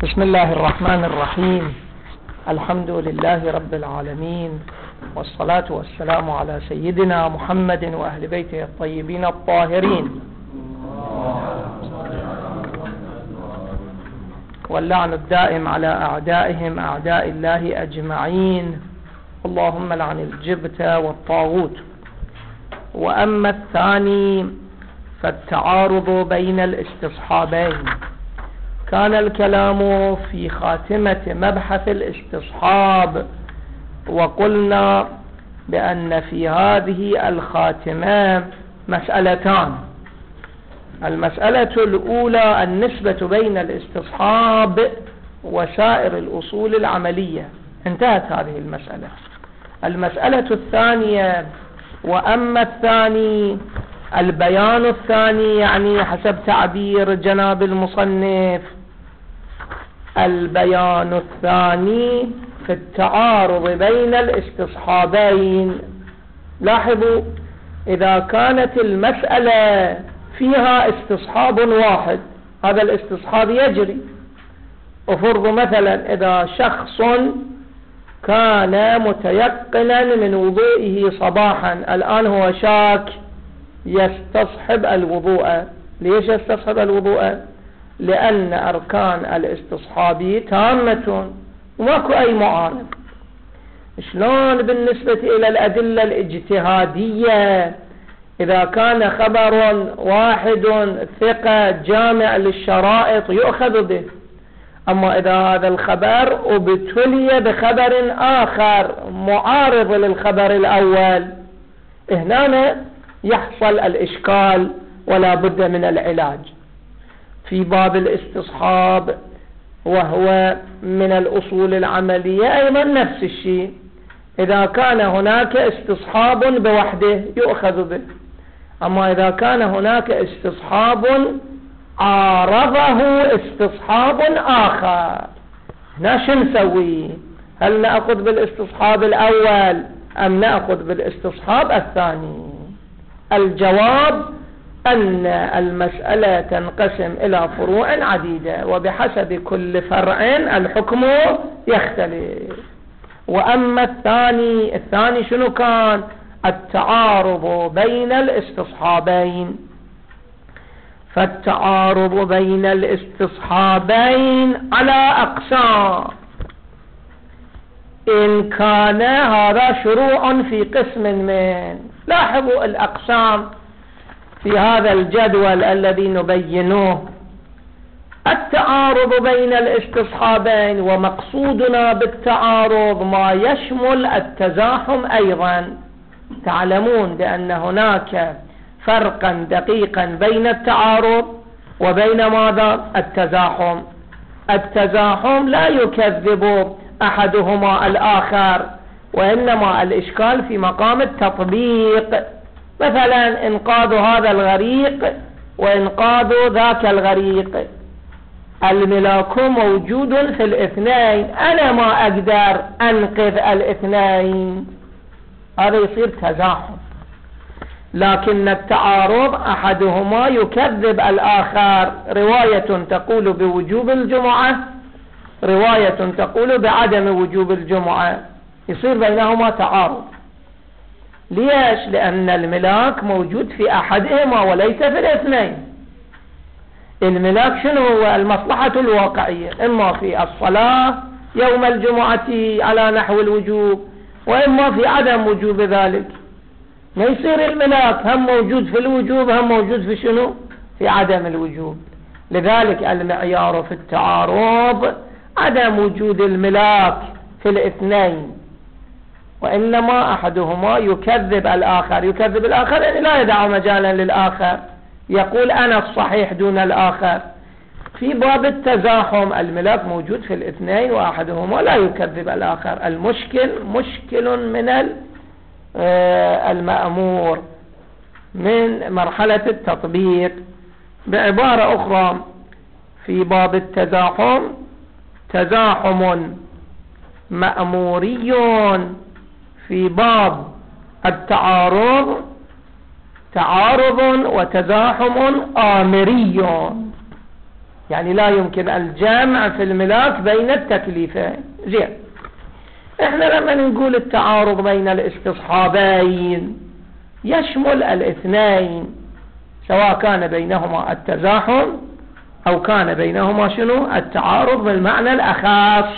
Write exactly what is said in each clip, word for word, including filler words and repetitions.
بسم الله الرحمن الرحيم. الحمد لله رب العالمين، والصلاة والسلام على سيدنا محمد وأهل بيته الطيبين الطاهرين، واللعن الدائم على أعدائهم أعداء الله أجمعين، اللهم لعن الجبت والطاغوت. وأما الثاني فالتعارض بين الاستصحابين. كان الكلام في خاتمة مبحث الاستصحاب، وقلنا بأن في هذه الخاتمة مسألتان. المسألة الأولى النسبة بين الاستصحاب وسائر الأصول العملية، انتهت هذه المسألة. المسألة الثانية وأما الثاني البيان الثاني، يعني حسب تعبير جناب المصنف البيان الثاني في التعارض بين الاستصحابين. لاحظوا، إذا كانت المسألة فيها استصحاب واحد هذا الاستصحاب يجري. أفرض مثلا إذا شخص كان متيقنا من وضوئه صباحا، الآن هو شاك يستصحب الوضوء. ليش يستصحب الوضوء؟ لأن أركان الاستصحاب تامة وماكو أي معارض. شلون بالنسبة إلى الأدلة الاجتهادية؟ إذا كان خبر واحد ثقة جامع للشرائط يؤخذ به، أما إذا هذا الخبر ابتلي بخبر آخر معارض للخبر الأول، هنا يحصل الإشكال ولا بد من العلاج. في باب الاستصحاب وهو من الأصول العملية أيضا نفس الشيء. إذا كان هناك استصحاب بوحده يؤخذ به، أما إذا كان هناك استصحاب عارضه استصحاب آخر، هنا شو نسوي؟ هل نأخذ بالاستصحاب الأول أم نأخذ بالاستصحاب الثاني؟ الجواب أن المسألة تنقسم إلى فروع عديدة، وبحسب كل فرع الحكم يختلف. وأما الثاني الثاني شنو كان؟ التعارض بين الاستصحابين. فالتعارض بين الاستصحابين على أقسام. إن كان هذا شروع في قسم من، لاحظوا الأقسام في هذا الجدول الذي نبينه. التعارض بين الاستصحابين، ومقصودنا بالتعارض ما يشمل التزاحم أيضا. تعلمون بأن هناك فرقا دقيقا بين التعارض وبين ماذا؟ التزاحم. التزاحم لا يكذب أحدهما الآخر، وإنما الإشكال في مقام التطبيق. مثلا إنقاذ هذا الغريق وإنقاذ ذاك الغريق، الملاك موجود في الاثنين، أنا ما أقدر أنقذ الاثنين، هذا يصير تزاحم. لكن التعارض أحدهما يكذب الآخر، رواية تقول بوجوب الجمعة، رواية تقول بعدم وجوب الجمعة، يصير بينهما تعارض. ليش؟ لأن الملاك موجود في أحدهما وليس في الاثنين. الملاك شنو هو؟ المصلحة الواقعية، إما في الصلاة يوم الجمعة على نحو الوجوب، وإما في عدم وجوب ذلك. ما يصير الملاك هم موجود في الوجوب هم موجود في شنو؟ في عدم الوجوب. لذلك المعيار في التعارض عدم وجود الملاك في الاثنين، وإنما أحدهما يكذب الآخر. يكذب الآخر يعني لا يدع مجالا للآخر، يقول أنا الصحيح دون الآخر. في باب التزاحم الملاك موجود في الاثنين وأحدهما لا يكذب الآخر. المشكل مشكل من المأمور من مرحلة التطبيق. بعبارة أخرى، في باب التزاحم تزاحم مأموري، في باب التعارض تعارض وتزاحم آمري. يعني لا يمكن الجمع في الملاك بين التكليفين. زين، احنا لما نقول التعارض بين الاستصحابين يشمل الاثنين، سواء كان بينهما التزاحم او كان بينهما شنو التعارض بالمعنى الاخص.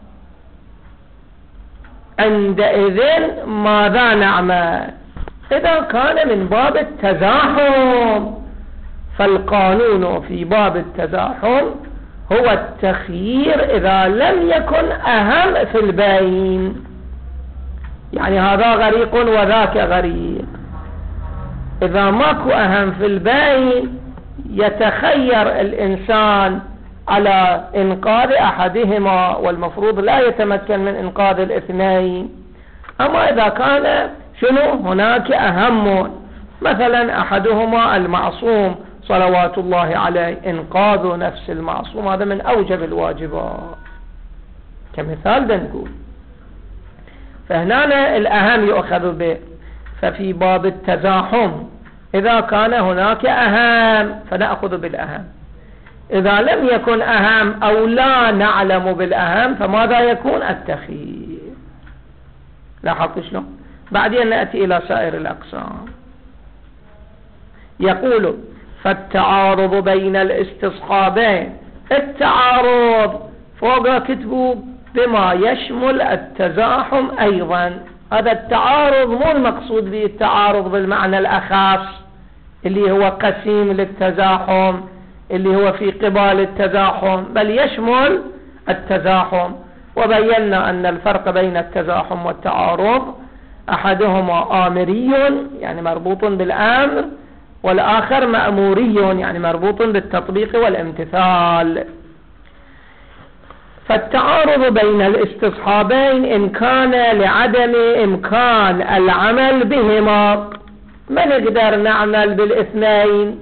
عندئذ ماذا نعمل؟ اذا كان من باب التزاحم فالقانون في باب التزاحم هو التخيير إذا لم يكن أهم في البين. يعني هذا غريق وذاك غريق، إذا ماكو أهم في البين يتخير الإنسان على إنقاذ أحدهما، والمفروض لا يتمكن من إنقاذ الاثنين. أما إذا كان شنو هناك أهم، مثلا أحدهما المعصوم صلوات الله عليه، إنقاذ نفس المعصوم هذا من أوجب الواجبات كمثال ده نقول. فهنا الأهم يؤخذ به. ففي باب التزاحم إذا كان هناك أهم فنأخذ بالأهم، إذا لم يكن أهم أو لا نعلم بالأهم فماذا يكون؟ التخيير. لاحظت شلون؟ بعدين نأتي إلى سائر الأقسام. يقول فالتعارض بين الاستصحابين، التعارض فوق كتبوا بما يشمل التزاحم أيضا. هذا التعارض مو المقصود به التعارض بالمعنى الأخص اللي هو قسيم للتزاحم اللي هو في قبال التزاحم، بل يشمل التزاحم. وبينا أن الفرق بين التزاحم والتعارض أحدهما آمري يعني مربوط بالأمر، والآخر مأموري يعني مربوط بالتطبيق والامتثال. فالتعارض بين الاستصحابين إن كان لعدم إمكان العمل بهما، ما نقدر نعمل بالاثنين.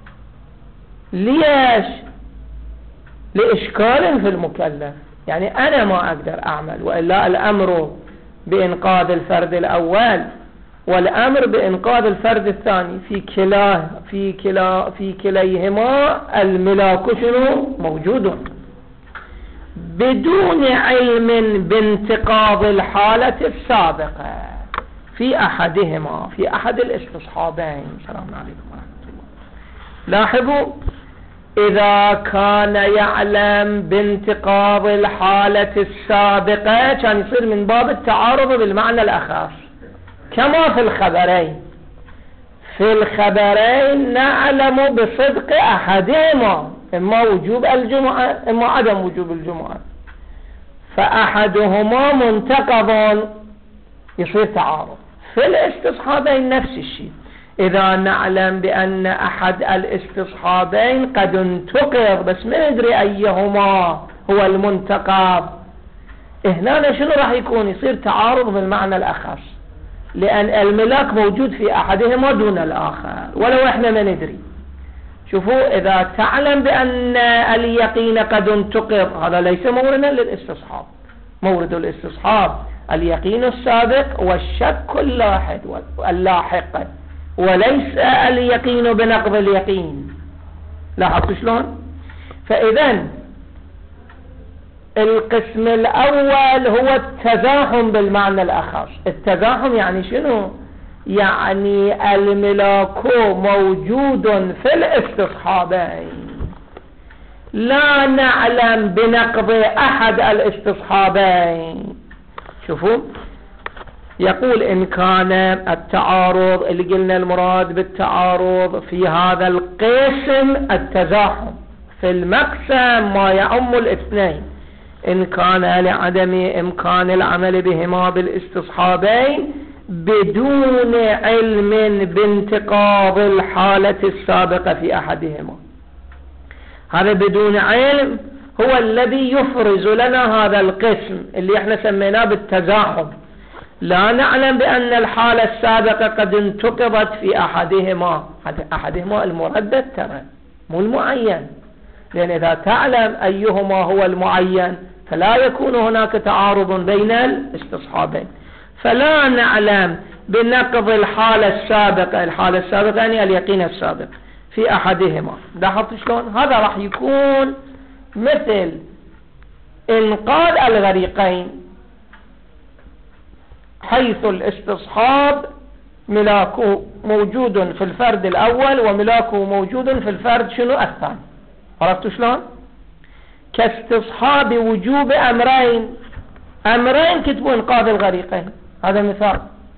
ليش؟ لإشكال في المكلف، يعني أنا ما أقدر أعمل، وإلا الأمر بإنقاذ الفرد الأول والأمر بإنقاذ الفرد الثاني، في كلا في كلا في كليهما الملاك شنو موجود، بدون علم بانتقاض الحالة السابقة في أحدهما، في أحد الاستصحابين. السلام عليكم ورحمة الله. لاحظوا، إذا كان يعلم بانتقاض الحالة السابقة كان يصير من باب التعارض بالمعنى الأخص، كما في الخبرين. في الخبرين نعلم بصدق أحدهما، إما وجوب الجمعة إما عدم وجوب الجمعة، فأحدهما منتقض، يصير تعارض. في الاستصحابين نفس الشيء، إذا نعلم بأن أحد الاستصحابين قد انتقض بس ما ندري أيهما هو المنتقض، هنا شنو راح يكون؟ يصير تعارض بالمعنى الأخص، لأن الملاك موجود في أحدهما دون الآخر ولو إحنا ما ندري. شوفوا، إذا تعلم بأن اليقين قد انتقض هذا ليس موردا للاستصحاب. مورد الاستصحاب اليقين السابق والشك اللاحق اللاحق، وليس اليقين بنقض اليقين. لاحظوا شلون؟ فإذا القسم الأول هو التزاحم بالمعنى الأخص. التزاحم يعني شنو؟ يعني الملاك موجود في الاستصحابين، لا نعلم بنقض أحد الاستصحابين. شوفوا، يقول إن كان التعارض اللي قلنا المراد بالتعارض في هذا القسم التزاحم، في المقسم ما يعم الاثنين، إن كان لعدم إمكان العمل بهما بالاستصحابين بدون علم بانتقاض الحالة السابقة في أحدهما. هذا بدون علم هو الذي يفرز لنا هذا القسم اللي احنا سميناه بالتزاحم. لا نعلم بأن الحالة السابقة قد انتقضت في أحدهما، أحدهما المردد ترى مو المعين، لأن إذا تعلم أيهما هو المعين فلا يكون هناك تعارض بين الاستصحابين. فلا نعلم بنقض الحالة السابقة، الحالة السابقة يعني اليقين السابق في أحدهما. لاحظت شلون؟ هذا راح يكون مثل إنقاذ الغريقين، حيث الاستصحاب ملاكه موجود في الفرد الأول وملاكه موجود في الفرد شنو الثاني. عرفتوا شلون؟ كاستصحاب وجوب أمرين، أمرين كتبوا إنقاذ الغريقين، هذا مثال.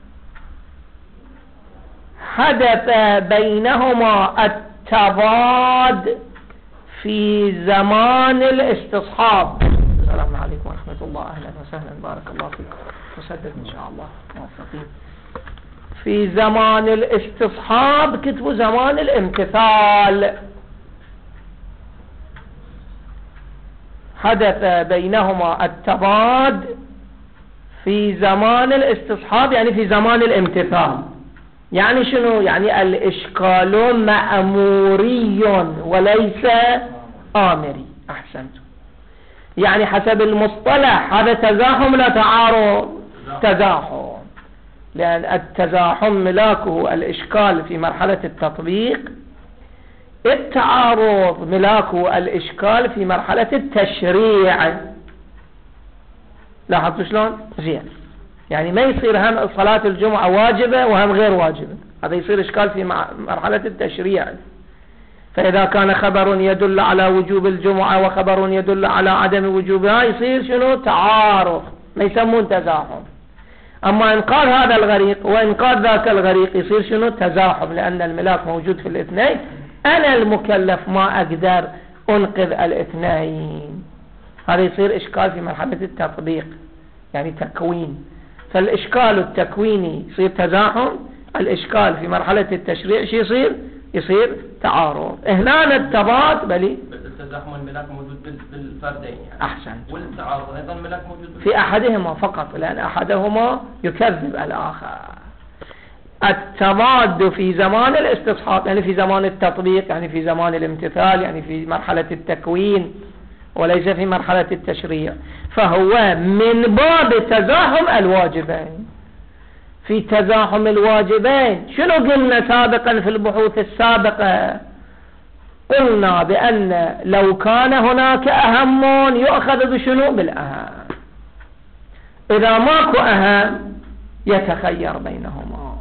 حدث بينهما التضاد في زمان الاستصحاب. السلام عليكم ورحمة الله، أهلا وسهلا، بارك الله فيكم، مسدد إن شاء الله، موفقين. في زمان الاستصحاب كتبوا زمان الامتثال. حدث بينهما التضاد في زمان الاستصحاب، يعني في زمان الامتثال. يعني شنو؟ يعني الإشكال مأموري وليس آمري. أحسنت. يعني حسب المصطلح هذا تزاحم لا تعارض؟ تزاحم، لأن التزاحم ملاكه الإشكال في مرحلة التطبيق، التعارض ملاكه الإشكال في مرحلة التشريع. لاحظتوا شلون؟ زين. يعني ما يصير هم صلاة الجمعة واجبة وهم غير واجبة، هذا يصير إشكال في مرحلة التشريع. فإذا كان خبر يدل على وجوب الجمعة وخبر يدل على عدم وجوبها يصير شنو؟ تعارض، ما يسمون تزاحم. أما إنقاذ هذا الغريق وإنقاذ ذاك الغريق يصير شنو؟ تزاحم، لأن الملاك موجود في الاثنين. أنا المكلف ما أقدر أنقذ الاثنين، هذا يصير إشكال في مرحلة التطبيق، يعني تكوين. فالإشكال التكويني يصير تزاحم، الإشكال في مرحلة التشريع شو يصير؟ يصير تعارض. هنا التضاد بلي التزاحم الملاك موجود بالفردين يعني. أحسن. والتعارض أيضا الملاك موجود في أحدهما فقط، لأن أحدهما يكذب الآخر. التضاد في زمان الاستصحاب يعني في زمان التطبيق، يعني في زمان الامتثال، يعني في مرحلة التكوين وليس في مرحلة التشريع. فهو من باب تزاحم الواجبين. في تزاحم الواجبين شنو قلنا سابقا في البحوث السابقة؟ قلنا بأن لو كان هناك أهم يؤخذ بشنو؟ بالأهم. إذا ماكو أهم يتخير بينهما.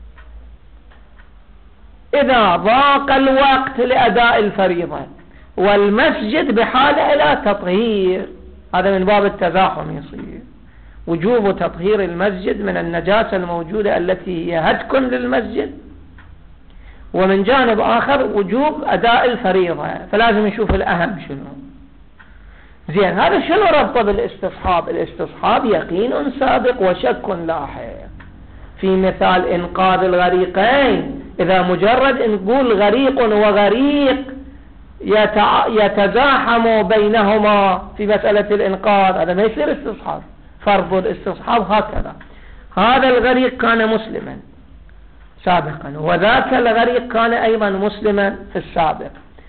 إذا ضاق الوقت لأداء الفريضة والمسجد بحاجة إلى تطهير، هذا من باب التزاحم يصير. وجوب تطهير المسجد من النجاسة الموجودة التي هي هتك للمسجد، ومن جانب آخر وجوب أداء الفريضة، فلازم نشوف الأهم شنو. زين، هذا شنو ربطه بالاستصحاب؟ الاستصحاب يقين سابق وشك لاحق. في مثال إنقاذ الغريقين، إذا مجرد نقول غريق وغريق يتزاحم بينهما في مسألة الإنقاذ، هذا ما يصير استصحاب. فرض الاستصحاب هكذا: هذا الغريق كان مسلما سابقا وذاك الغريق كان أيضا مسلما في السابق،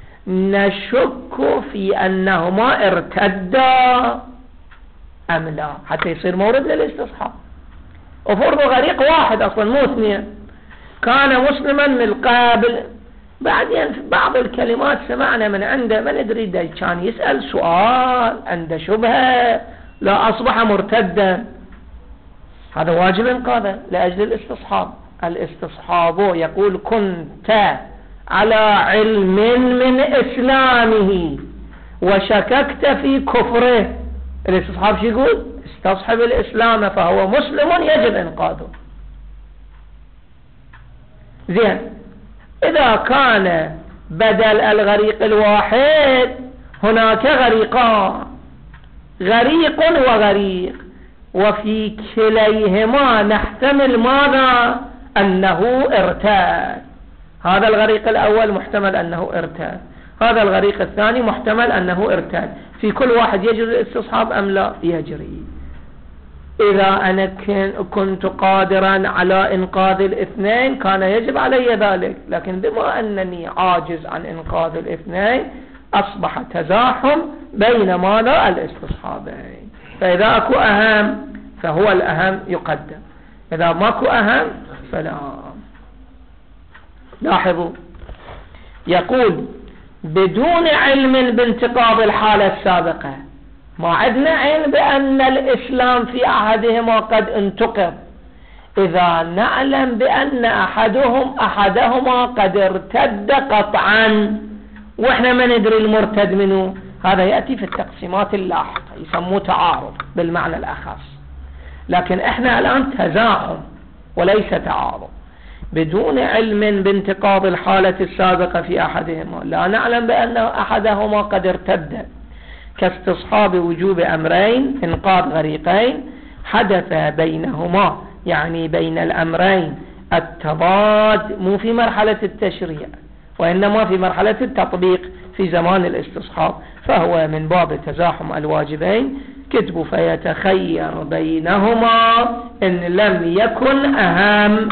نشك في أنهما ارتدا أم لا حتى يصير مورد للاستصحاب. وفرض غريق واحد أصلا مو اثنين، كان مسلما من قبل، بعدين في بعض الكلمات سمعنا من عنده ما ندري ده كان يسأل سؤال عنده شبهة لا أصبح مرتدا، هذا واجب انقاذه لأجل الاستصحاب. الاستصحاب يقول كنت على علم من إسلامه وشككت في كفره، الاستصحاب شو يقول؟ استصحب الإسلام فهو مسلم يجب انقاذه. زين، إذا كان بدل الغريق الواحد هناك غريقان، غريق وغريق، وفي كليهما نحتمل ماذا؟ أنه ارتاد. هذا الغريق الأول محتمل أنه ارتاد، هذا الغريق الثاني محتمل أنه ارتاد. في كل واحد يجري الاستصحاب أم لا؟ يجري. إذا أنا كنت قادرا على إنقاذ الاثنين كان يجب علي ذلك، لكن بما أنني عاجز عن إنقاذ الاثنين أصبح تزاحم بين ماذا؟ الاستصحابين. فإذا أكو أهم فهو الأهم يقدم، إذا ماكو أهم فلا. لاحظوا، يقول بدون علم بانتقاض الحالة السابقة. ما عندنا علم بأن الإسلام في أحدهما قد انتقض. إذا نعلم بأن أحدهم أحدهما قد ارتد قطعا وإحنا ما ندري المرتد منه، هذا يأتي في التقسيمات اللاحقة يسموه تعارض بالمعنى الأخص. لكن إحنا الآن تزاحم وليس تعارض. بدون علم بانتقاض الحالة السابقة في أحدهما لا نعلم بأن أحدهما قد ارتد، كاستصحاب وجوب أمرين إنقاذ غريقين حدث بينهما، يعني بين الأمرين التضاد مو في مرحلة التشريع وإنما في مرحلة التطبيق في زمان الاستصحاب، فهو من باب تزاحم الواجبين. كتب فيتخير بينهما إن لم يكن أهم،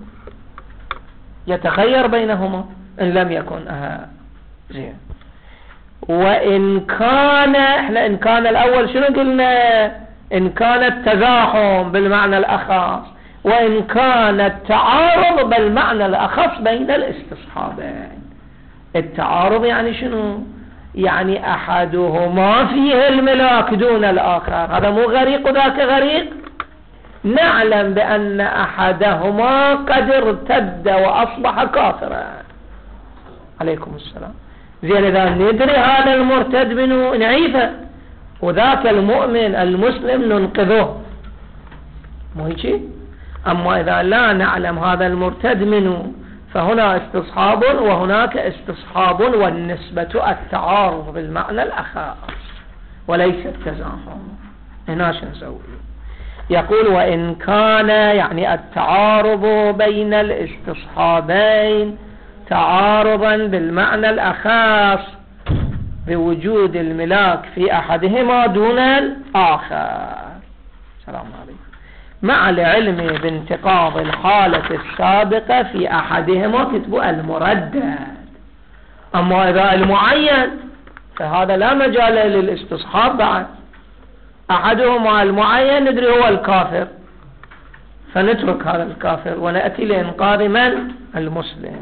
يتخير بينهما إن لم يكن أهم. زين. وإن كان إحنا إن كان الأول شنو قلنا؟ إن كان التزاحم بالمعنى الأخص، وإن كان التعارض بالمعنى الأخص بين الاستصحابين. التعارض يعني شنو؟ يعني أحدهما فيه الملاك دون الآخر، هذا مو غريق وذاك غريق. نعلم بأن أحدهما قد ارتد وأصبح كافرا. عليكم السلام. زين، إذا ندري هذا المرتد منه نعيفه وذاك المؤمن المسلم ننقذه، مو هيك؟ أما إذا لا نعلم هذا المرتد منه فهنا استصحاب وهناك استصحاب، والنسبة التعارض بالمعنى الأخص وليس التزاحم. هنا شو نسوي؟ يقول وإن كان يعني التعارض بين الاستصحابين تعارضا بالمعنى الأخص بوجود الملاك في أحدهما دون الآخر. سلام عليكم. مع العلم بانتقاض الحالة السابقة في أحدهما كتب المردد. أما إذا المعين فهذا لا مجال للاستصحاب بعد. أحدهما المعين ندري هو الكافر فنترك هذا الكافر ونأتي لإنقاذ من؟ المسلم.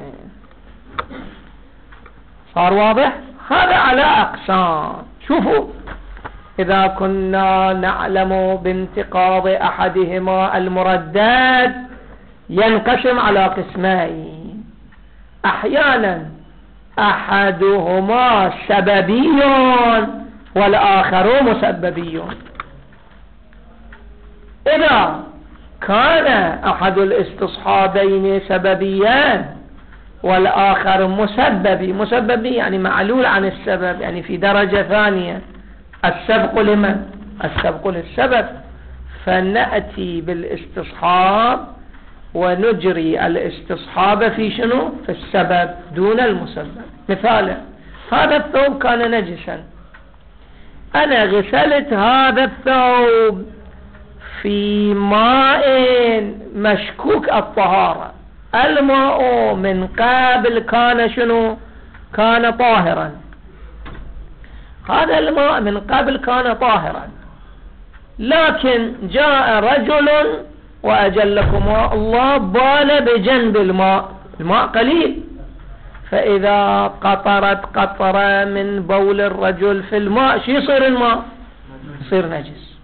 صار واضح؟ هذا على أقسام. شوفوا، إذا كنا نعلم بانتقاض أحدهما المردد ينقسم على قسمين. أحيانا أحدهما سببي والآخر مسببي. إذا كان أحد الاستصحابين سببيا والآخر مسببي، مسببي يعني معلول عن السبب، يعني في درجة ثانية. السبق لمن؟ السبق للسبب. فنأتي بالاستصحاب ونجري الاستصحاب في شنو؟ في السبب دون المسبب. مثالا، هذا الثوب كان نجسا، أنا غسلت هذا الثوب في ماء مشكوك الطهارة. الماء من قبل كان شنو؟ كان طاهرا. هذا الماء من قبل كان طاهرا، لكن جاء رجل وأجلكم الله بال بجنب الماء، الماء قليل، فإذا قطرت قطرة من بول الرجل في الماء شو يصير الماء؟ يصير نجس.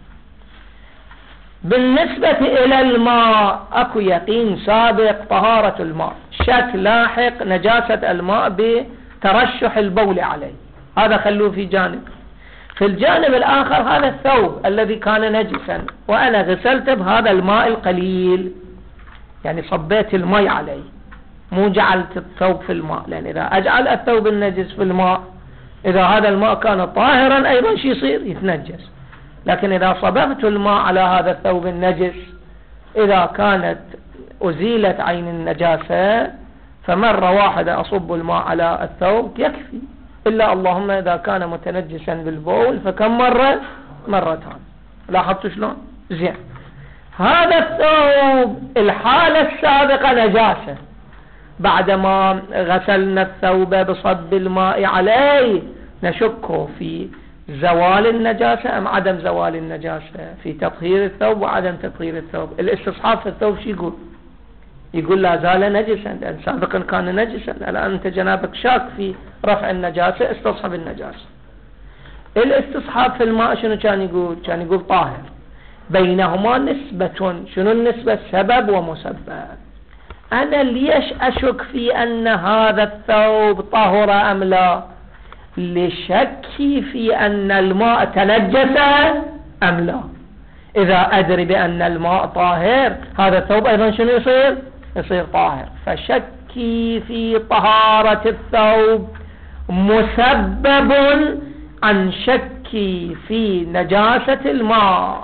بالنسبة إلى الماء أكو يقين سابق طهارة الماء، شك لاحق نجاسة الماء بترشح البول عليه، هذا خلوه في جانب. في الجانب الآخر هذا الثوب الذي كان نجسا وأنا غسلت بهذا الماء القليل، يعني صبيت الماء عليه، مو جعلت الثوب في الماء، لأن إذا أجعل الثوب النجس في الماء إذا هذا الماء كان طاهرا أيضا شو يصير؟ يتنجس. لكن إذا صببت الماء على هذا الثوب النجس إذا كانت أزيلت عين النجاسة فمرة واحدة أصب الماء على الثوب يكفي، إلا اللهم إذا كان متنجسا بالبول فكم مرة؟ مرتان. لاحظتوا شلون؟ زين. هذا الثوب الحالة السابقة نجاسة، بعدما غسلنا الثوب بصب الماء عليه نشك في زوال النجاسة أم عدم زوال النجاسة، في تطهير الثوب وعدم تطهير الثوب. الاستصحاب في الثوب شو يقول؟ يقول لا زال نجسا، لأن سابقا كان نجسا، الآن أنت جنابك شاك في رفع النجاسة، استصحب النجاسة. الاستصحاب في الماء شنو كان يقول؟ كان يقول طاهر. بينهما نسبة، شنو النسبة؟ سبب ومسبب. أنا ليش أشك في أن هذا الثوب طهر أم لا؟ لشكي في أن الماء تنجس أم لا. إذا أدري بأن الماء طاهر، هذا الثوب أيضا شنو يصير؟ يصير طاهر. فشكي في طهارة الثوب مسبب عن شكي في نجاسة الماء.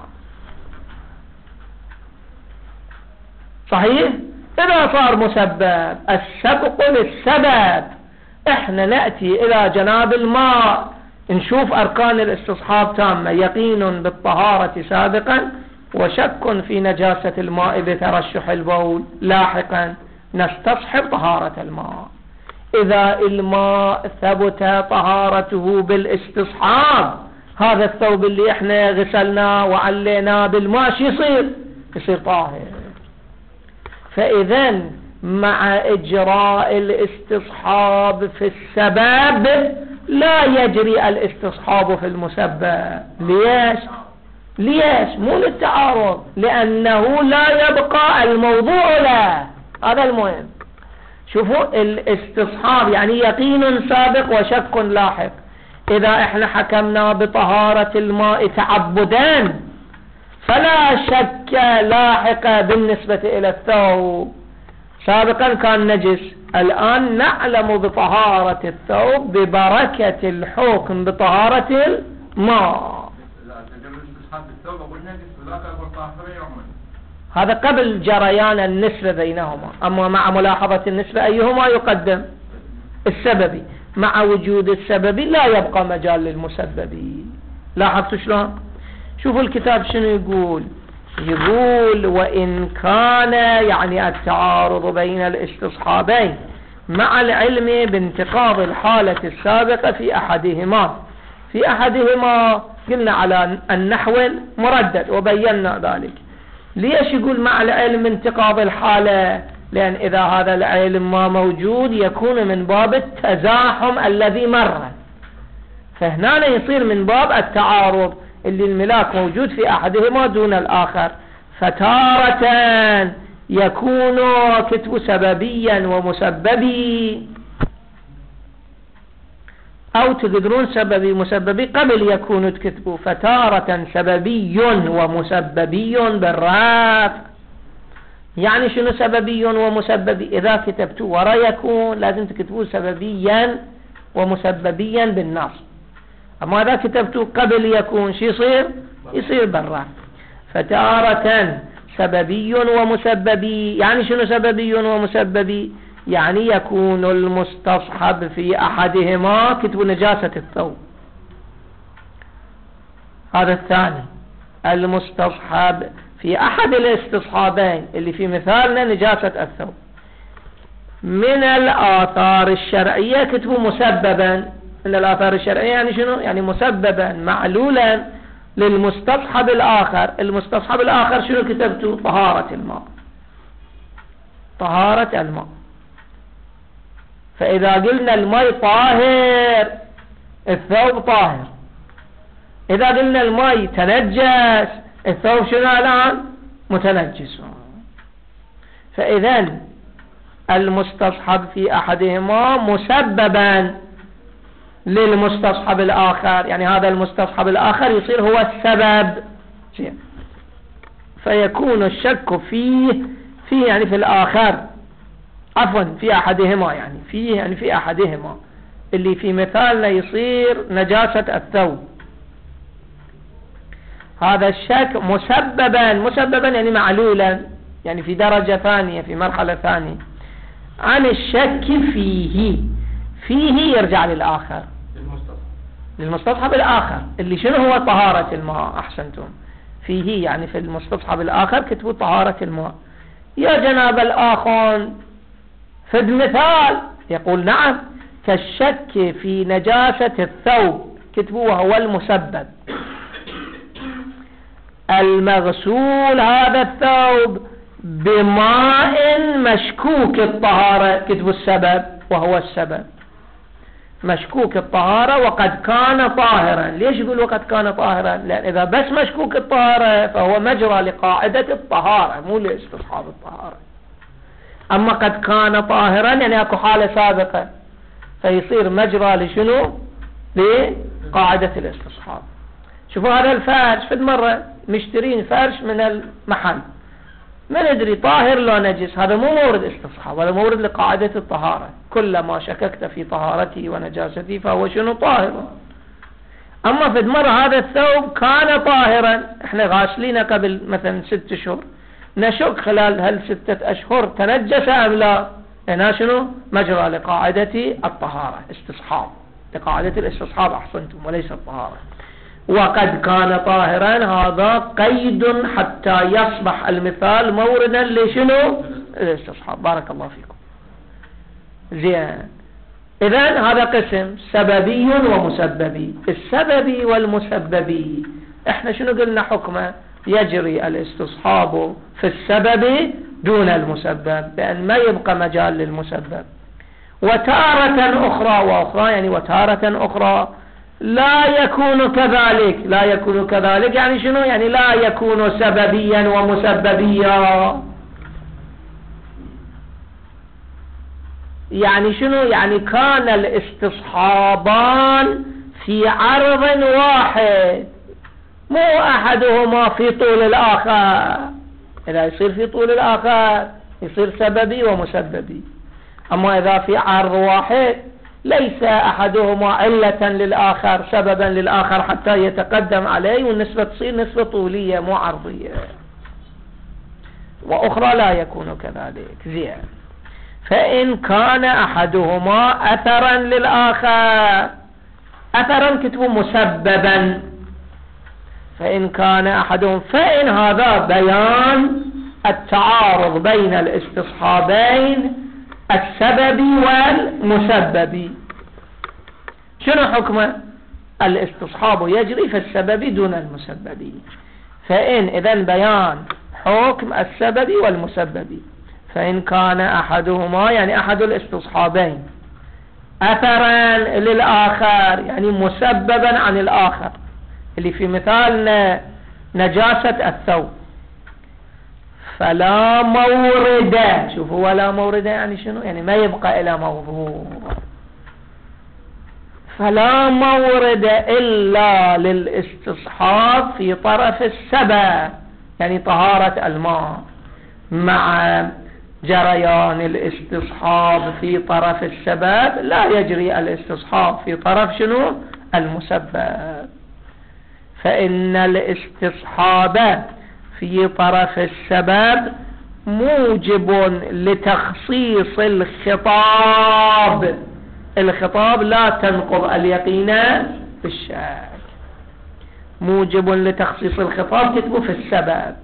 صحيح؟ إذا صار مسبب، السبق للسبب. احنا نأتي إلى جناب الماء، نشوف أركان الاستصحاب تامة، يقين بالطهارة سابقا وشك في نجاسة الماء بترشح البول لاحقا، نستصحب طهارة الماء. إذا الماء ثبت طهارته بالاستصحاب، هذا الثوب اللي احنا غسلناه وعليناه بالماء شو يصير؟ يصير طاهر. فإذا مع إجراء الاستصحاب في السبب لا يجري الاستصحاب في المسبب. ليش؟ ليش؟ مو للتعارض، لأنه لا يبقى الموضوع له. هذا المهم. شوفوا، الاستصحاب يعني يقين سابق وشك لاحق. إذا احنا حكمنا بطهارة الماء تعبدا، فلا شك لاحق بالنسبة إلى الثوب. سابقا كان نجس، الآن نعلم بطهارة الثوب ببركة الحكم بطهارة الماء. هذا قبل جريان النسبة بينهما. أما مع ملاحظة النسبة أيهما يقدم؟ السببي. مع وجود السببي لا يبقى مجال للمسببي. لاحظتوا شلون؟ شوفوا الكتاب شنو يقول. يقول وإن كان يعني التعارض بين الاستصحابين مع العلم بانتقاض الحالة السابقة في أحدهما، في أحدهما قلنا على النحو مردد وبينا ذلك. ليش يقول مع العلم انتقاض الحالة؟ لأن إذا هذا العلم ما موجود يكون من باب التزاحم الذي مر، فهنا يصير من باب التعارض اللي الملاك موجود في أحدهما دون الآخر. فتارة يكون كتب سببيا ومسببي، أو تقدرون سببي مسببي قبل يكون تكتبوا. فتارة سببي ومسببي بالرفع. يعني شنو سببي ومسببي؟ إذا كتبتوا ورا يكون لازم تكتبوا سببيا ومسببيا بالنصب. أما إذا كتبتوا قبل يكون شو يصير؟ يصير بالرفع. فتارة سببي ومسببي. يعني شنو سببي ومسببي؟ يعني يكون المستصحب في أحدهما كتب نجاسة الثوب. هذا الثاني. المستصحب في أحد الاستصحابين اللي في مثالنا نجاسة الثوب من الآثار الشرعية كتبوا مسببا. من الآثار الشرعية يعني شنو؟ يعني مسببا معلولا للمستصحب الآخر. المستصحب الآخر شنو كتبتوا؟ طهارة الماء. طهارة الماء. فإذا قلنا الماء طاهر الثوب طاهر. إذا قلنا الماء تنجس الثوب شنو الآن؟ متنجس. فإذا المستصحب في أحدهما مسببا للمستصحب الآخر، يعني هذا المستصحب الآخر يصير هو السبب. فيكون الشك فيه فيه يعني في الآخر، عفوا في أحدهما، يعني فيه يعني في أحدهما اللي في مثالنا يصير نجاسة الثوب. هذا الشك مسببا. مسببا يعني معلولا، يعني في درجة ثانية، في مرحلة ثانية عن الشك فيه. فيه يرجع للآخر، للمستصحب الآخر اللي شنو هو طهارة الماء. أحسنتم. فيه يعني في المستصحب الآخر كتبوا طهارة الماء. يا جناب الآخون في المثال يقول نعم كالشك في نجاسة الثوب كتبوا وهو المسبب. المغسول هذا الثوب بماء مشكوك الطهارة، كتبوا السبب وهو السبب مشكوك الطهارة وقد كان طاهرا. ليش يقول وقد كان طاهرا؟ لأن إذا بس مشكوك الطهارة فهو مجرى لقاعدة الطهارة مو لاستصحاب الطهارة. أما قد كان طاهرا يعني أكو حالة سابقة فيصير مجرى لشنو؟ لقاعدة الاستصحاب. شوفوا هذا الفرش في مرة مشترين فرش من المحل ما ندري طاهر لو نجس، هذا مو مورد استصحاب، هذا مورد لقاعدة الطهارة. كلما شككت في طهارته ونجاسته فهو شنو؟ طاهر. أما في مرة هذا الثوب كان طاهرا، احنا غاسلينه قبل مثلا ست شهور، نشك خلال هل ستة أشهر تنجس أم لا، هنا شنو؟ مجرى لقاعدة الطهارة، استصحاب لقاعدة الاستصحاب أحسنتم وليس الطهارة. وقد كان طاهرا هذا قيد حتى يصبح المثال موردا لشنو؟ الاستصحاب. بارك الله فيكم. زين، إذن هذا قسم سببي ومسببي. السببي والمسببي احنا شنو قلنا حكمه؟ يجري الاستصحاب في السبب دون المسبب، لأن ما يبقى مجال للمسبب. وتارة أخرى وأخرى يعني وتارة أخرى لا يكون كذلك. لا يكون كذلك يعني شنو؟ يعني لا يكون سببيا ومسببيا. يعني شنو؟ يعني كان الاستصحابان في عرض واحد، مو أحدهما في طول الآخر. إذا يصير في طول الآخر يصير سببي ومسببي. أما إذا في عرض واحد ليس أحدهما علة للآخر سببا للآخر حتى يتقدم عليه، والنسبة تصير نسبة طولية مو عرضية. وأخرى لا يكون كذلك. زين، فإن كان أحدهما أثرا للآخر، أثرا كتبوا مسببا، فإن كان أحدهم، فإن هذا بيان التعارض بين الاستصحابين السببي والمسببي. شنو حكمه؟ الاستصحاب يجري في السبب دون المسبب. فإن إذن بيان حكم السبب والمسبب. فإن كان أحدهما يعني أحد الاستصحابين أثرا للآخر يعني مسببا عن الآخر، اللي في مثالنا نجاسة الثوب، فلا مورد. شوفوا ولا مورد يعني شنو؟ يعني ما يبقى إلى موضوع. فلا مورد إلا للاستصحاب في طرف السبب، يعني طهارة الماء، مع جريان الاستصحاب في طرف السبب لا يجري الاستصحاب في طرف شنو؟ المسبب. فإن الاستصحاب في طرف السبب موجب لتخصيص الخطاب. الخطاب لا تنقض اليقين بالشك. موجب لتخصيص الخطاب كتبوا في السبب،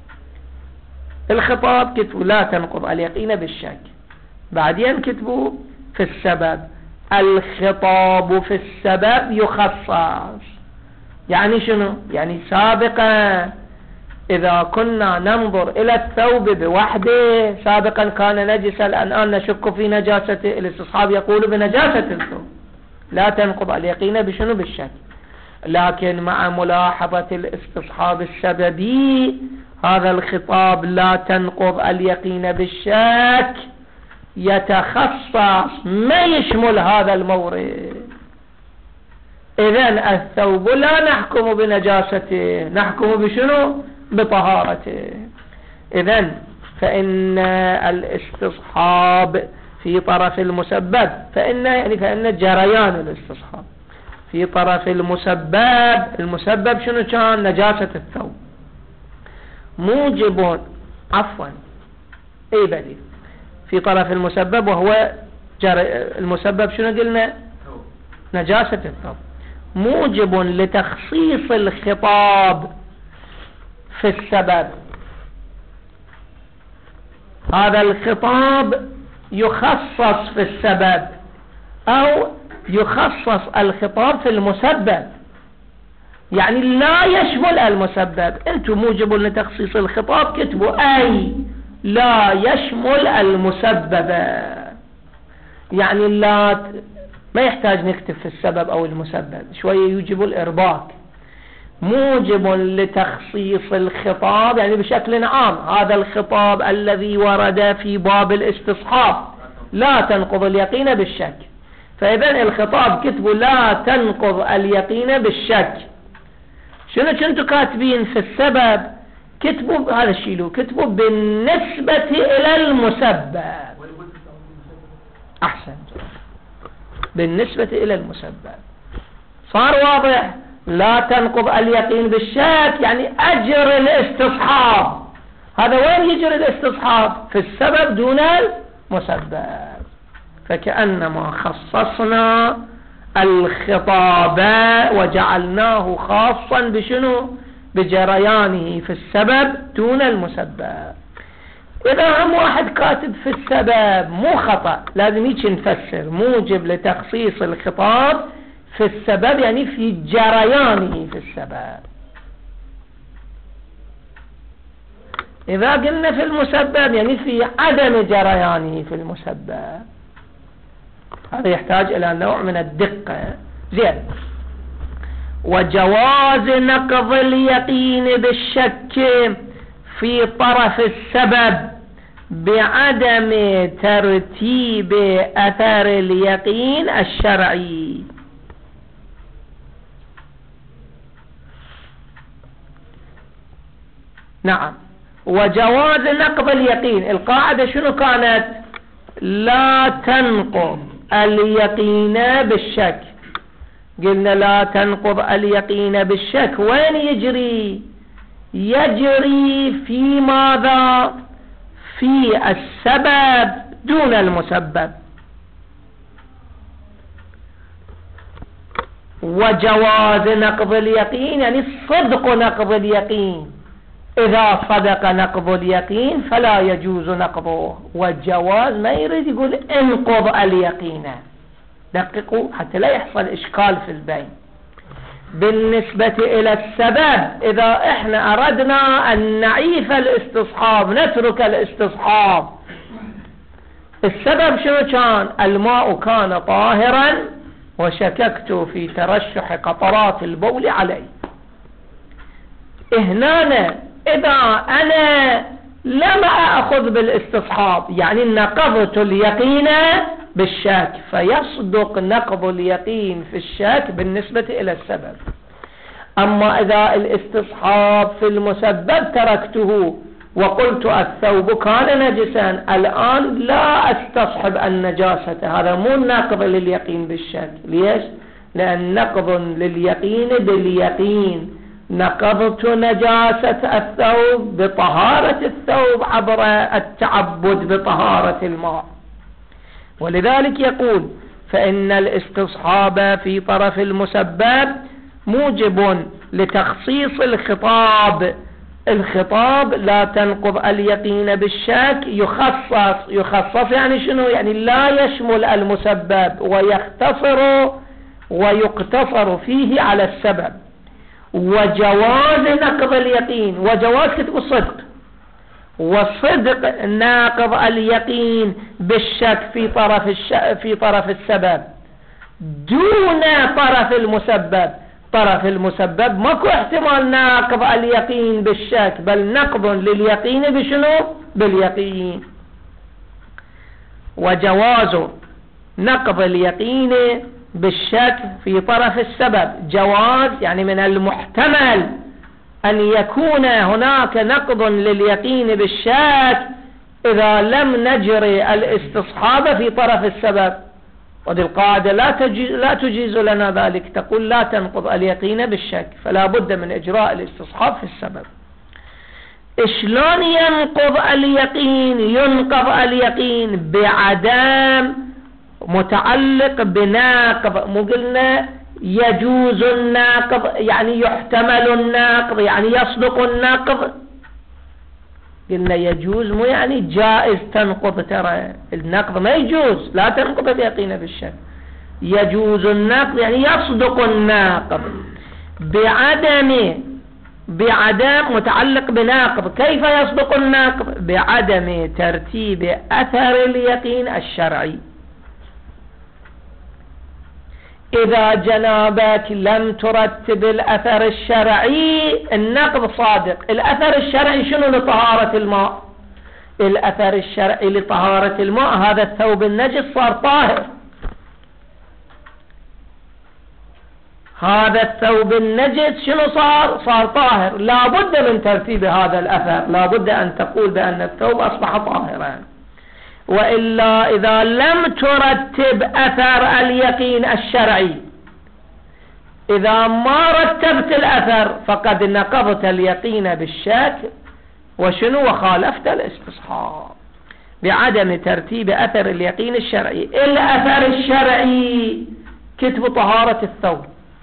الخطاب كتبوا لا تنقض اليقين بالشك، بعدين كتبوا في السبب. الخطاب في السبب يخصص. يعني شنو؟ يعني سابقا إذا كنا ننظر إلى الثوب بوحده سابقا كان نجسا، الآن نشك في نجاسته، الاستصحاب يقول بنجاسة الثوب لا تنقض اليقين بشنو؟ بالشك. لكن مع ملاحظة الاستصحاب السببي هذا الخطاب لا تنقض اليقين بالشك يتخصص ما يشمل هذا المورد. إذن الثوب لا نحكم بنجاسته، نحكم بشنو؟ بطهارته. إذن فإن الاستصحاب في طرف المسبب، فإن يعني فإن جريان الاستصحاب في طرف المسبب. المسبب شنو كان؟ نجاسة الثوب. موجب عفوا اي بدي في طرف المسبب وهو جري المسبب شنو قلنا؟ نجاسة الثوب. موجب لتخصيص الخطاب في السبب. هذا الخطاب يخصص في السبب أو يخصص الخطاب في المسبب، يعني لا يشمل المسبب. انتم موجب لتخصيص الخطاب كتبوا أي لا يشمل المسببة. يعني لا ما يحتاج نكتب في السبب أو المسبب، شوية يوجب الإرباك، موجب لتخصيص الخطاب يعني بشكل عام. هذا الخطاب الذي ورد في باب الاستصحاب لا تنقض اليقين بالشك، فإذا الخطاب كتبوا لا تنقض اليقين بالشك. شنو كنتوا كاتبين في السبب؟ كتبوا هذا الشيء، كتبوا بالنسبة إلى المسبب. أحسن، بالنسبة إلى المسبب صار واضح. لا تنقض اليقين بالشك يعني أجر الاستصحاب. هذا وين يجري الاستصحاب؟ في السبب دون المسبب. فكأنما خصصنا الخطاب وجعلناه خاصا بشنو؟ بجريانه في السبب دون المسبب. إذا هم واحد كاتب في السبب مو خطأ، لازم يجي نفسر موجب لتخصيص الخطاب في السبب يعني في جريانه في السبب. إذا قلنا في المسبب يعني في عدم جريانه في المسبب. هذا يحتاج إلى نوع من الدقة. زين. وجواز نقض اليقين بالشك في طرف السبب بعدم ترتيب أثر اليقين الشرعي. نعم. وجواز نقض اليقين، القاعدة شنو كانت؟ لا تنقض اليقين بالشك. قلنا لا تنقض اليقين بالشك، وين يجري؟ يجري في ماذا؟ في السبب دون المسبب. وجواز نقض اليقين يعني صدق نقض اليقين. إذا صدق نقض اليقين فلا يجوز نقضه. والجواز ما يريد يقول انقض اليقين، دققوا حتى لا يحصل إشكال في البين. بالنسبة إلى السبب إذا إحنا أردنا أن نعيف الاستصحاب نترك الاستصحاب، السبب شنو كان؟ الماء كان طاهرا وشككت في ترشح قطرات البول عليه. هنا إذا أنا لم أخذ بالاستصحاب يعني نقضت اليقين بالشك، فيصدق نقض اليقين في الشك بالنسبة إلى السبب. أما إذا الاستصحاب في المسبب تركته وقلت الثوب كان نجسا، الآن لا استصحب النجاسة، هذا مو نقض لليقين بالشك. ليش؟ لأن نقض لليقين باليقين. نقضت نجاسة الثوب بطهارة الثوب عبر التعبد بطهارة الماء. ولذلك يقول فإن الاستصحاب في طرف المسبب موجب لتخصيص الخطاب. الخطاب لا تنقض اليقين بالشك يخصص. يخصص يعني شنو؟ يعني لا يشمل المسبب ويختصر ويقتصر فيه على السبب. وجواز نقض اليقين، وجواز كتب الصدق، وصدق ناقض اليقين بالشك في طرف الش... في طرف السبب دون طرف المسبب. طرف المسبب ماكو احتمال ناقض اليقين بالشك، بل نقض لليقين بشنو؟ باليقين. وجواز نقض اليقين بالشك في طرف السبب جواز يعني من المحتمل أن يكون هناك نقض لليقين بالشك إذا لم نجري الاستصحاب في طرف السبب. وهذه القاعدة لا تجيز, لا تجيز لنا ذلك، تقول لا تنقض اليقين بالشك، فلا بد من إجراء الاستصحاب في السبب. شلون ينقض اليقين؟ ينقض اليقين بعدم متعلق بناقض. مو قلنا يجوز الناقض يعني يحتمل الناقض يعني يصدق الناقض؟ قلنا يجوز مو يعني جائز تنقض، ترى النقض ما يجوز، لا تنقض اليقين بالشك. يجوز النقض يعني يصدق الناقض بعدم بعدم متعلق بناقض. كيف يصدق الناقض؟ بعدم ترتيب أثر اليقين الشرعي. إذا جنابك لم ترتب الأثر الشرعي النقض صادق. الأثر الشرعي شنو لطهارة الماء؟ الأثر الشرعي لطهارة الماء هذا الثوب النجس صار طاهر، هذا الثوب النجس شنو صار؟ صار طاهر. لا بد من ترتيب هذا الأثر، لا بد أن تقول بأن الثوب أصبح طاهرا. وإلا إذا لم ترتب أثر اليقين الشرعي، إذا ما رتبت الأثر فقد نقضت اليقين بالشك وشنو وخالفت الاستصحاب بعدم ترتيب أثر اليقين الشرعي. الأثر الشرعي كتب طهارة الثوب،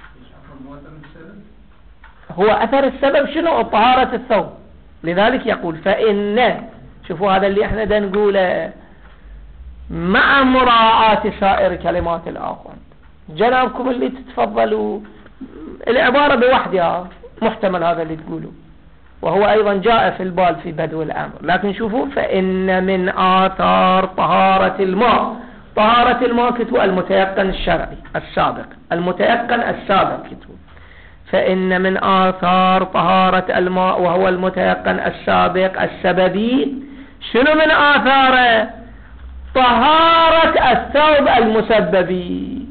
هو أثر السبب شنو؟ طهارة الثوب. لذلك يقول فإن، شوفوا هذا اللي احنا دا نقوله مع مراعاة سائر كلمات الآخر. جنابكم اللي تتفضلوا العبارة بوحدها محتمل هذا اللي تقولوا، وهو أيضا جاء في البال في بدو الأمر. لكن شوفوا فإن من آثار طهارة الماء، طهارة الماء كتبوا المتيقن الشرعي السابق، المتيقن السابق كتبوا فإن من آثار طهارة الماء وهو المتيقن السابق السببي. شنو من آثاره؟ طهارة الثوب المسببي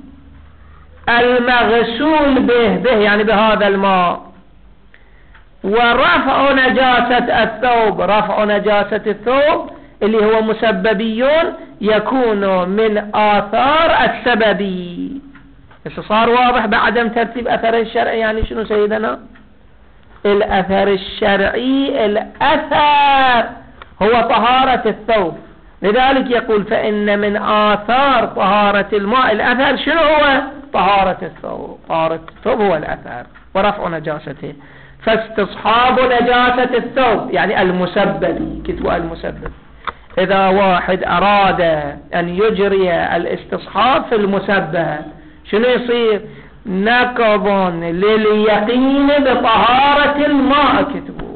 المغسول به به يعني بهذا الماء، ورفع نجاسة الثوب، رفع نجاسة الثوب اللي هو مسببيون يكون من آثار السببي. بس صار واضح بعدم ترتيب أثر الشرعي يعني شنو سيدنا؟ الأثر الشرعي الأثر هو طهارة الثوب. لذلك يقول فإن من آثار طهارة الماء الأثر شنو هو؟ طهارة الثوب. طهارة الثوب هو الأثر ورفع نجاسته. فاستصحاب نجاسة الثوب يعني المسبب، كتبوا المسبب. إذا واحد أراد أن يجري الاستصحاب في المسبب شنو يصير؟ نقض لليقين بطهارة الماء، كتبوا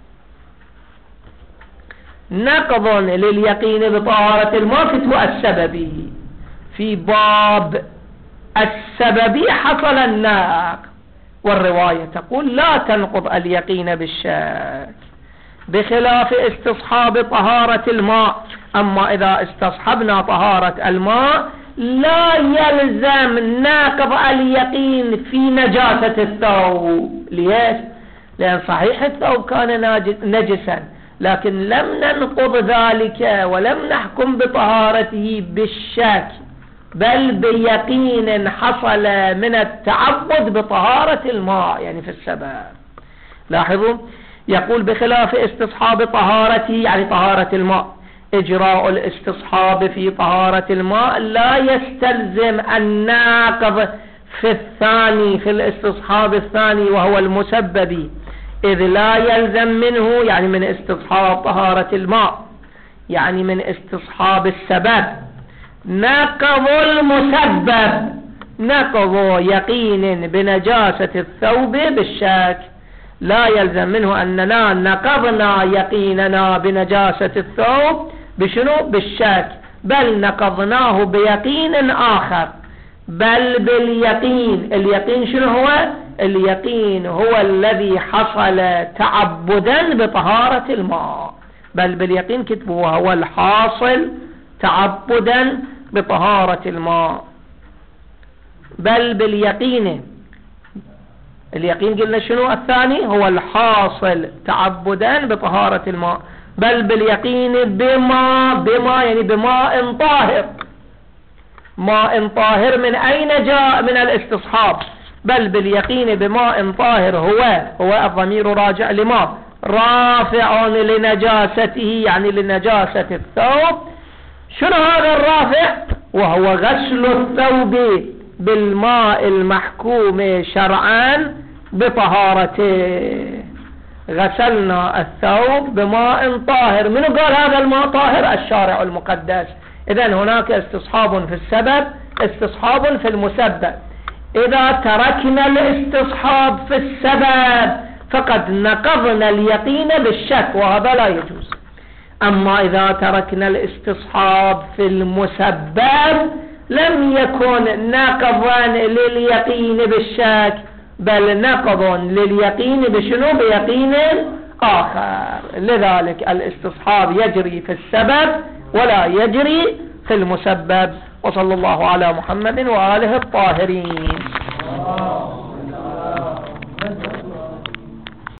نقض لليقين بطهارة الماء، كتبوا السببي. في باب السببي حصل الناق، والرواية تقول لا تنقض اليقين بالشك بخلاف استصحاب طهارة الماء. أما إذا استصحبنا طهارة الماء لا يلزم ناقض اليقين في نجاسة الثوب. ليش؟ لأن صحيح الثوب كان نجسا لكن لم ننقض ذلك ولم نحكم بطهارته بالشك، بل بيقين حصل من التعبد بطهارة الماء يعني في السبب. لاحظوا يقول بخلاف استصحاب طهارته يعني طهارة الماء. إجراء الاستصحاب في طهارة الماء لا يستلزم الناقض في الثاني، في الاستصحاب الثاني وهو المسبب، إذ لا يلزم منه يعني من استصحاب طهارة الماء يعني من استصحاب السبب نقض المسبب، نقض يقين بنجاسة الثوب بالشك. لا يلزم منه أننا نقضنا يقيننا بنجاسة الثوب بشنو؟ بالشك، بل نقضناه بيقين آخر، بل باليقين. اليقين شنو هو؟ اليقين هو الذي حصل تعبدا بطهارة الماء، بل باليقين كتبه وهو الحاصل تعبدا بطهارة الماء، بل باليقين. اليقين قلنا شنو الثاني؟ هو الحاصل تعبدا بطهارة الماء، بل باليقين بما بما يعني بماء طاهر. ماء طاهر من أين جاء؟ من الاستصحاب. بل باليقين بماء طاهر هو هو الضمير راجع لما رافع لنجاسته يعني لنجاسة الثوب. شنو هذا الرافع؟ وهو غسل الثوب بالماء المحكوم شرعا بطهارته. غسلنا الثوب بماء طاهر. من قال هذا الماء طاهر؟ الشارع المقدس. إذن هناك استصحاب في السبب، استصحاب في المسبب. إذا تركنا الاستصحاب في السبب فقد نقضنا اليقين بالشك، وهذا لا يجوز. أما إذا تركنا الاستصحاب في المسبب لم يكن نقضا لليقين بالشك، بل نقض لليقين بشنو؟ بيقين آخر. لذلك الاستصحاب يجري في السبب ولا يجري في المسبب. وصلى الله على محمد وآله الطاهرين.